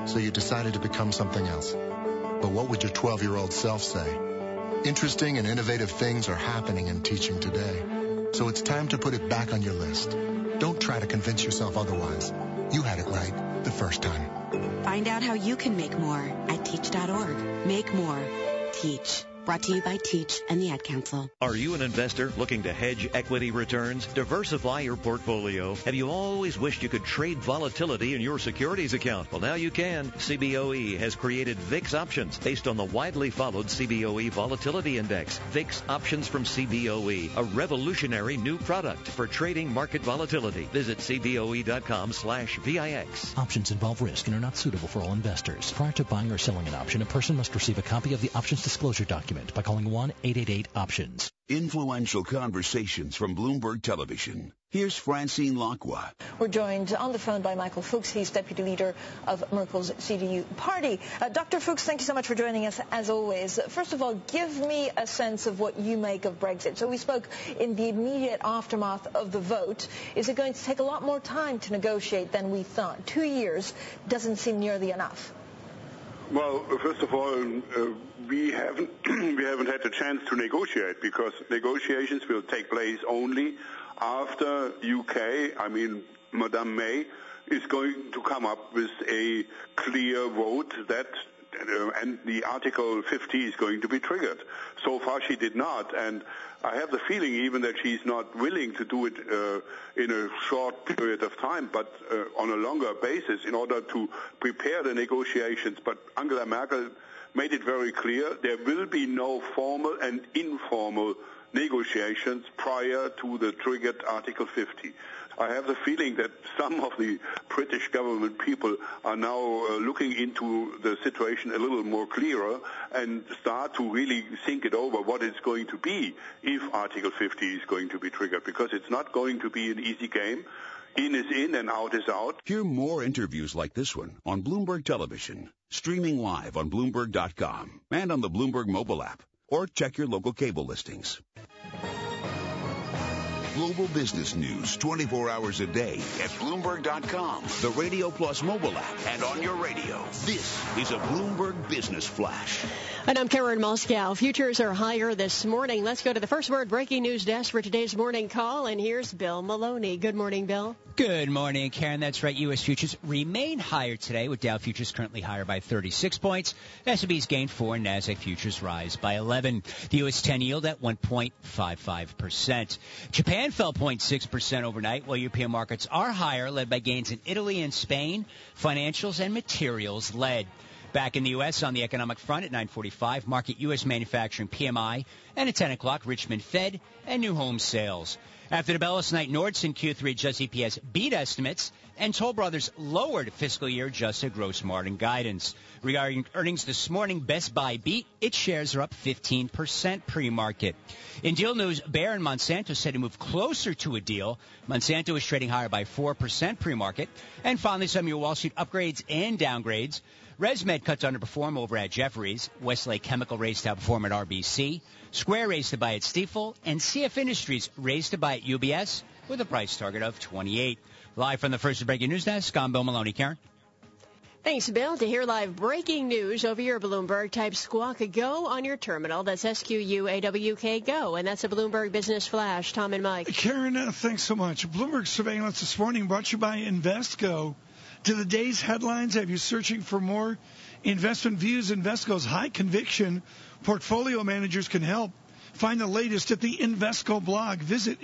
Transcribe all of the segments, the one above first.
so you decided to become something else. But what would your 12-year-old self say? Interesting and innovative things are happening in teaching today. So it's time to put it back on your list. Don't try to convince yourself otherwise. You had it right the first time. Find out how you can make more at teach.org. Make more. Teach. Brought to you by Teach and the Ad Council. Are you an investor looking to hedge equity returns? Diversify your portfolio? Have you always wished you could trade volatility in your securities account? Well, now you can. CBOE has created VIX options based on the widely followed CBOE Volatility Index. VIX options from CBOE, a revolutionary new product for trading market volatility. Visit cboe.com/VIX. Options involve risk and are not suitable for all investors. Prior to buying or selling an option, a person must receive a copy of the options disclosure document by calling 1-888-OPTIONS. Influential conversations from Bloomberg Television. Here's Francine Lacqua. We're joined on the phone by Michael Fuchs. He's deputy leader of Merkel's CDU party. Dr. Fuchs, thank you so much for joining us, as always. First of all, give me a sense of what you make of Brexit. So we spoke in the immediate aftermath of the vote. Is it going to take a lot more time to negotiate than we thought? 2 years doesn't seem nearly enough. Well, first of all, we haven't had the chance to negotiate, because negotiations will take place only after UK, Madame May, is going to come up with a clear vote that and the Article 50 is going to be triggered. So far she did not, and I have the feeling even that she's not willing to do it in a short period of time, but on a longer basis in order to prepare the negotiations. But Angela Merkel made it very clear there will be no formal and informal negotiations prior to the triggered Article 50. I have the feeling that some of the British government people are now looking into the situation a little more clearer and start to really think it over what it's going to be if Article 50 is going to be triggered, because it's not going to be an easy game. In is in and out is out. Hear more interviews like this one on Bloomberg Television, streaming live on Bloomberg.com and on the Bloomberg mobile app, or check your local cable listings. Global business news 24 hours a day at Bloomberg.com, the Radio Plus mobile app, and on your radio. This is a Bloomberg Business Flash. And I'm Karen Moscow. Futures are higher this morning. Let's go to the First Word breaking news desk for today's morning call. And here's Bill Maloney. Good morning, Bill. Good morning, Karen. That's right. U.S. futures remain higher today, with Dow futures currently higher by 36 points. S&P's gained 4, and NASDAQ futures rise by 11. The U.S. 10 yield at 1.55%. Japan fell 0.6% overnight, while European markets are higher, led by gains in Italy and Spain. Financials and materials led. Back in the U.S. on the economic front at 9:45, market U.S. manufacturing PMI, and at 10 o'clock, Richmond Fed and new home sales. After the bell last night, Nordson Q3 adjusted EPS beat estimates, and Toll Brothers lowered fiscal year adjusted gross margin guidance. Regarding earnings this morning, Best Buy beat. Its shares are up 15% pre-market. In deal news, Bayer and Monsanto said to move closer to a deal. Monsanto is trading higher by 4% pre-market. And finally, some of your Wall Street upgrades and downgrades. ResMed cut to underperform over at Jefferies. Westlake Chemical raised to outperform at RBC. Square raised to buy at Stifel. And CF Industries raised to buy at UBS with a price target of 28. Live from the First Breaking News Desk, I'm Bill Maloney. Karen? Thanks, Bill. To hear live breaking news over your Bloomberg, type Squawk Go on your terminal. That's SQUAWK Go. And that's a Bloomberg Business Flash. Tom and Mike. Karen, thanks so much. Bloomberg Surveillance this morning brought to you by Invesco. To the day's headlines, have you searching for more investment views? Invesco's high conviction portfolio managers can help. Find the latest at the Invesco blog. Visit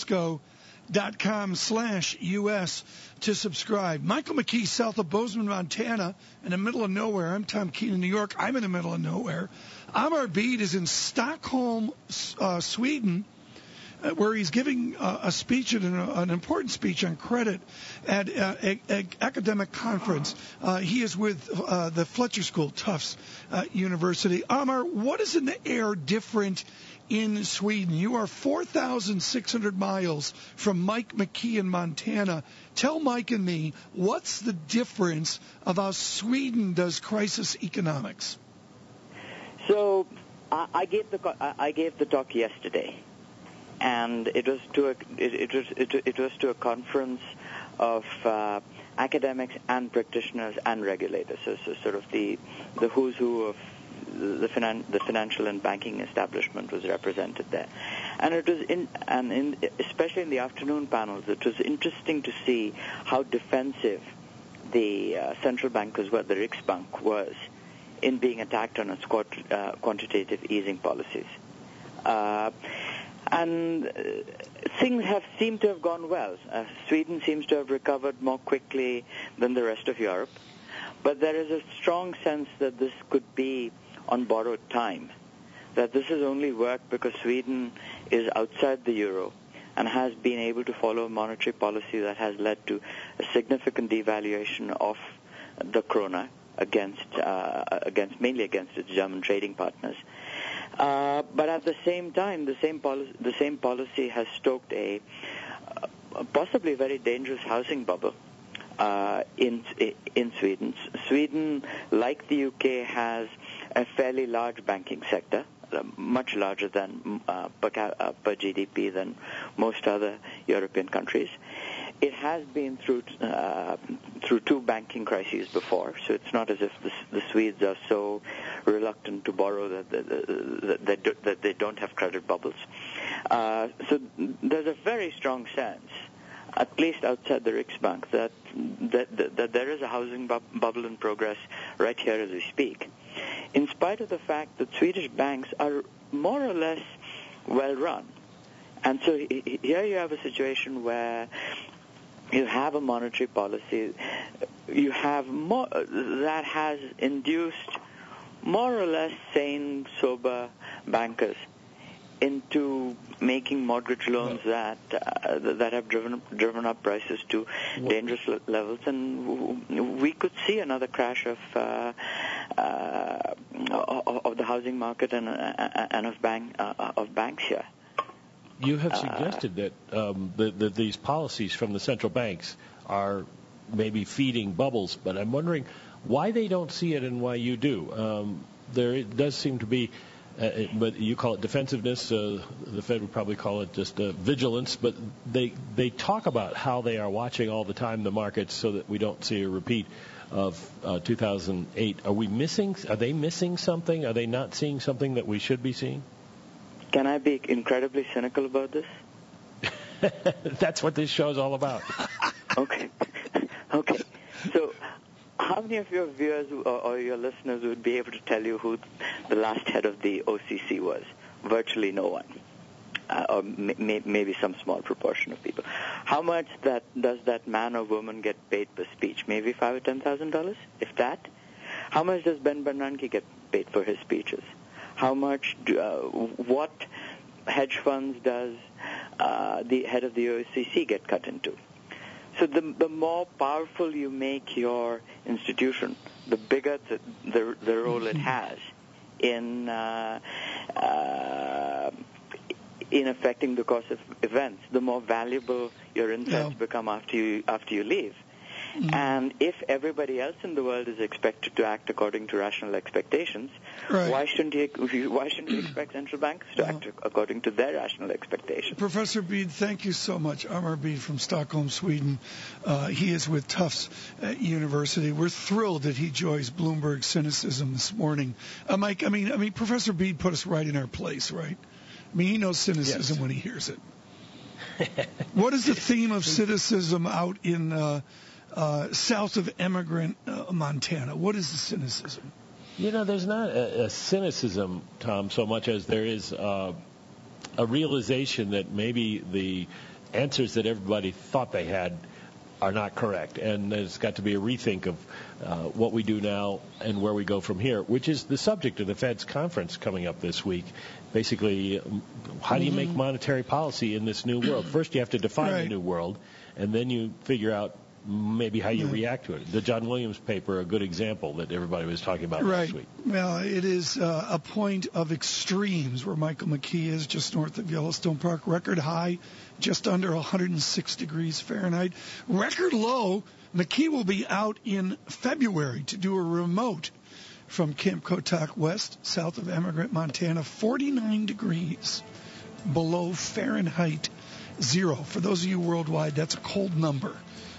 Invesco.com/US to subscribe. Michael McKee, south of Bozeman, Montana, in the middle of nowhere. I'm Tom Keene in New York. I'm in the middle of nowhere. Amar Bede is in Stockholm, Sweden, where he's giving a speech, an important speech on credit at an academic conference. He is with the Fletcher School, Tufts University. Amar, what is in the air different in Sweden? You are 4,600 miles from Mike McKee in Montana. Tell Mike and me, what's the difference of how Sweden does crisis economics? So I gave the talk yesterday, and it was to a conference of academics and practitioners and regulators. So sort of the who's who of the financial and banking establishment was represented there. And it was especially in the afternoon panels, it was interesting to see how defensive the central bankers were, the Riksbank was, in being attacked on its quantitative easing policies. And things have seemed to have gone well. Sweden seems to have recovered more quickly than the rest of Europe. But there is a strong sense that this could be on borrowed time, that this has only worked because Sweden is outside the euro and has been able to follow a monetary policy that has led to a significant devaluation of the krona mainly against its German trading partners. But at the same time, the same policy has stoked a possibly very dangerous housing bubble in Sweden. Sweden, like the UK, has a fairly large banking sector, much larger than per GDP than most other European countries. It has been through two banking crises before, so it's not as if the Swedes are so reluctant to borrow that they don't have credit bubbles. So there's a very strong sense, at least outside the Riksbank, that there is a housing bubble in progress right here as we speak, in spite of the fact that Swedish banks are more or less well run. And so here you have a situation where you have a monetary policy you have that has induced more or less sane, sober bankers into making mortgage loans that have driven up prices to dangerous levels, and we could see another crash of the housing market and of banks here. You have suggested that these policies from the central banks are maybe feeding bubbles, but I'm wondering why they don't see it and why you do. There does seem to be, but you call it defensiveness. The Fed would probably call it just vigilance. But they talk about how they are watching all the time the markets so that we don't see a repeat of 2008. Are they missing something? Are they not seeing something that we should be seeing? Can I be incredibly cynical about this? That's what this show is all about. Okay. So how many of your viewers or your listeners would be able to tell you who the last head of the OCC was? Virtually no one. Or maybe some small proportion of people. How much does that man or woman get paid per speech? Maybe $5,000 or $10,000, if that? How much does Ben Bernanke get paid for his speeches? How much? What hedge funds does the head of the OCC get cut into? So the more powerful you make your institution, the bigger the role it has in affecting the course of events, the more valuable your insights become after you leave. Mm-hmm. And if everybody else in the world is expected to act according to rational expectations, right, why shouldn't you expect central banks to act according to their rational expectations? Professor Bede, thank you so much. Amar Bede from Stockholm, Sweden. He is with Tufts University. We're thrilled that he joins Bloomberg Cynicism this morning. Mike, I mean, Professor Bede put us right in our place, right? I mean, he knows cynicism when he hears it. What is the theme of cynicism out in south of Emigrant, Montana? What is the cynicism? You know, there's not a cynicism, Tom, so much as there is a realization that maybe the answers that everybody thought they had are not correct. And there's got to be a rethink of what we do now and where we go from here, which is the subject of the Fed's conference coming up this week. Basically, how do you make monetary policy in this new world? First, you have to define the new world, and then you figure out maybe how you react to it. The John Williams paper, a good example that everybody was talking about last week. Well, it is a point of extremes where Michael McKee is, just north of Yellowstone Park. Record high, just under 106 degrees Fahrenheit. Record low, McKee will be out in February to do a remote from Camp Kotak West, south of Emigrant, Montana. 49 degrees below Fahrenheit 0. For those of you worldwide, that's a cold number.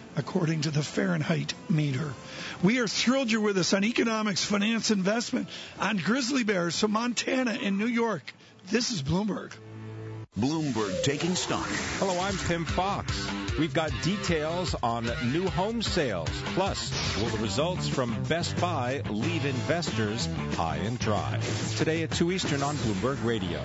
according to the Fahrenheit meter. We are thrilled you're with us on Economics, Finance, Investment on Grizzly Bears from Montana and New York. This is Bloomberg. Bloomberg Taking Stock. Hello, I'm Tim Fox. We've got details on new home sales. Plus, will the results from Best Buy leave investors high and dry? Today at 2 Eastern on Bloomberg Radio.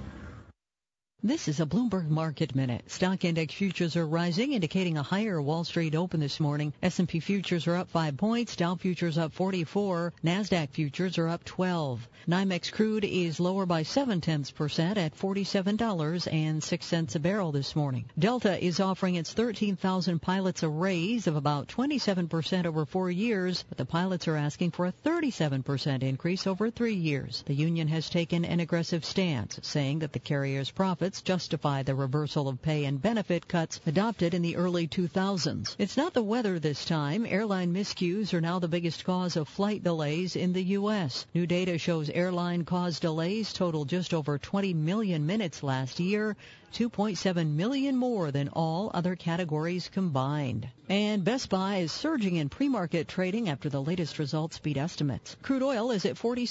This is a Bloomberg Market Minute. Stock index futures are rising, indicating a higher Wall Street open this morning. S&P futures are up 5 points, Dow futures up 44, NASDAQ futures are up 12. NYMEX crude is lower by 0.7% at $47.06 a barrel this morning. Delta is offering its 13,000 pilots a raise of about 27% over 4 years, but the pilots are asking for a 37% increase over 3 years. The union has taken an aggressive stance, saying that the carrier's profits justify the reversal of pay and benefit cuts adopted in the early 2000s. It's not the weather this time. Airline miscues are now the biggest cause of flight delays in the U.S. New data shows airline-caused delays totaled just over 20 million minutes last year, 2.7 million more than all other categories combined. And Best Buy is surging in pre-market trading after the latest results beat estimates. Crude oil is at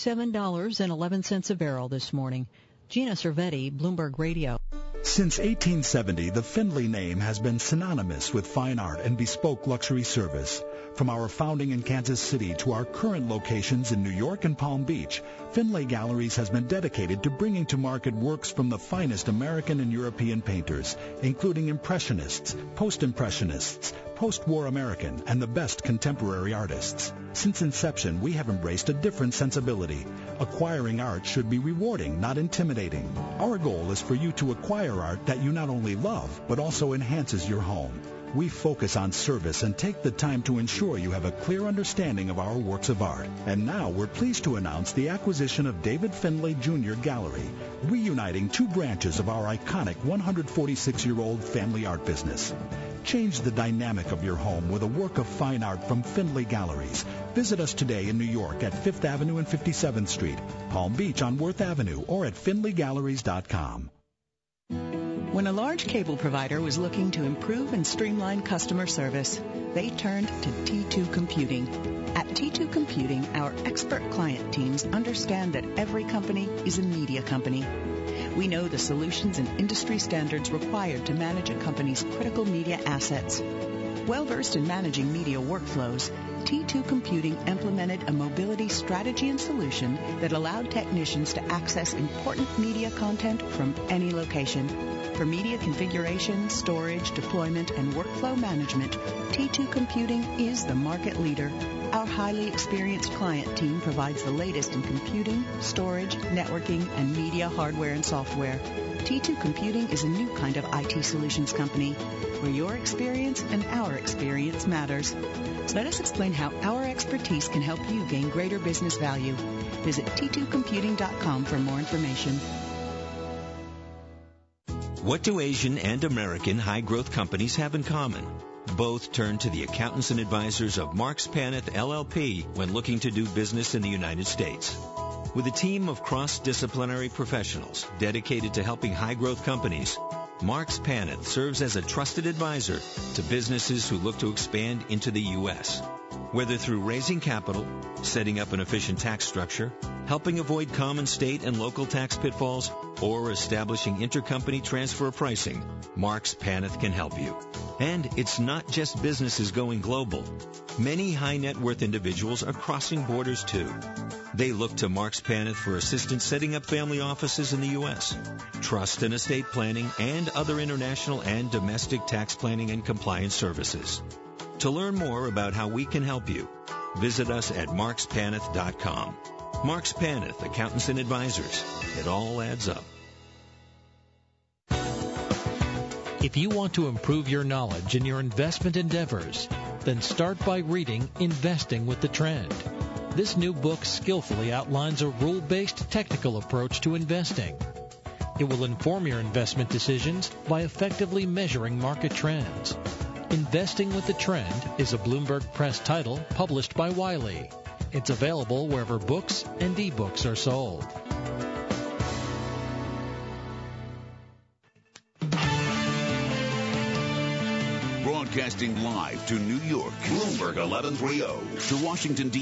$47.11 a barrel this morning. Gina Cervetti, Bloomberg Radio. Since 1870, the Findlay name has been synonymous with fine art and bespoke luxury service. From our founding in Kansas City to our current locations in New York and Palm Beach, Findlay Galleries has been dedicated to bringing to market works from the finest American and European painters, including Impressionists, Post-Impressionists, post-war American, and the best contemporary artists. Since inception, we have embraced a different sensibility. Acquiring art should be rewarding, not intimidating. Our goal is for you to acquire art that you not only love, but also enhances your home. We focus on service and take the time to ensure you have a clear understanding of our works of art. And now we're pleased to announce the acquisition of David Findlay Jr. Gallery, reuniting 2 branches of our iconic 146-year-old family art business. Change the dynamic of your home with a work of fine art from Findlay Galleries. Visit us today in New York at 5th Avenue and 57th Street, Palm Beach on Worth Avenue, or at FindlayGalleries.com. When a large cable provider was looking to improve and streamline customer service, they turned to T2 Computing. At T2 Computing, our expert client teams understand that every company is a media company. We know the solutions and industry standards required to manage a company's critical media assets. Well-versed in managing media workflows, T2 Computing implemented a mobility strategy and solution that allowed technicians to access important media content from any location. For media configuration, storage, deployment, and workflow management, T2 Computing is the market leader. Our highly experienced client team provides the latest in computing, storage, networking, and media hardware and software. T2 Computing is a new kind of IT solutions company where your experience and our experience matters. So let us explain how our expertise can help you gain greater business value. Visit T2Computing.com for more information. What do Asian and American high-growth companies have in common? Both turn to the accountants and advisors of Marks Paneth LLP when looking to do business in the United States. With a team of cross-disciplinary professionals dedicated to helping high-growth companies, Marks Paneth serves as a trusted advisor to businesses who look to expand into the U.S. Whether through raising capital, setting up an efficient tax structure, helping avoid common state and local tax pitfalls, or establishing intercompany transfer pricing, Marks Paneth can help you. And it's not just businesses going global. Many high net worth individuals are crossing borders too. They look to Marks Paneth for assistance setting up family offices in the U.S., trust and estate planning, and other international and domestic tax planning and compliance services. To learn more about how we can help you, visit us at markspaneth.com. Marks Paneth, Accountants and Advisors. It all adds up. If you want to improve your knowledge in your investment endeavors, then start by reading Investing with the Trend. This new book skillfully outlines a rule-based technical approach to investing. It will inform your investment decisions by effectively measuring market trends. Investing with the Trend is a Bloomberg Press title published by Wiley. It's available wherever books and ebooks are sold. Broadcasting live to New York, Bloomberg 1130. To Washington, D.C.